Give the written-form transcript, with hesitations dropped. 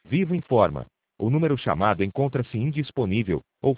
Vivo informa. O número chamado encontra-se indisponível, ou